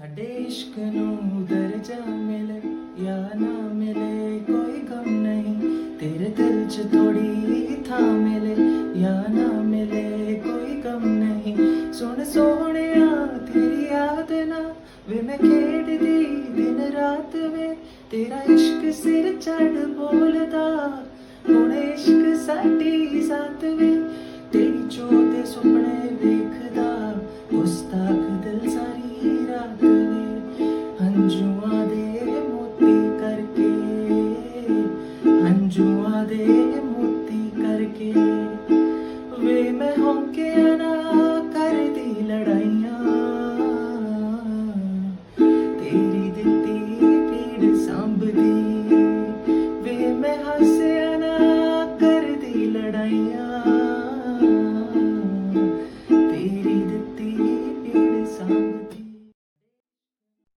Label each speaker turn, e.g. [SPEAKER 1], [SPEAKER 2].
[SPEAKER 1] ਸਾਡੇ इश्क ਨੂੰ ਦਰਜਾ ਮਿਲੇ ਜਾਂ ਨਾ ਮਿਲੇ ਕੋਈ ਗਮ ਨਹੀਂ, ਤੇਰੇ ਦਿਲ 'ਚ ਥੋੜੀ ਥਾਂ ਮਿਲੇ ਜਾਂ ਨਾ ਮਿਲੇ ਕੋਈ ਗਮ ਨਹੀਂ। ਸੁਣ ਸੋਹਣਿਆ ਤੇਰੀ ਯਾਦ ਨਾਲ ਵੇ ਮੈਂ ਖੇਡਦੀ ਦਿਨ ਰਾਤ ਵੇ, ਤੇਰਾ ਇਸ਼ਕ ਸਿਰ ਚੜ ਬੋਲਦਾ ਹੁਣ ਇਸ਼ਕ ਸਾਡੀ ਸਾਥ ਵੇ।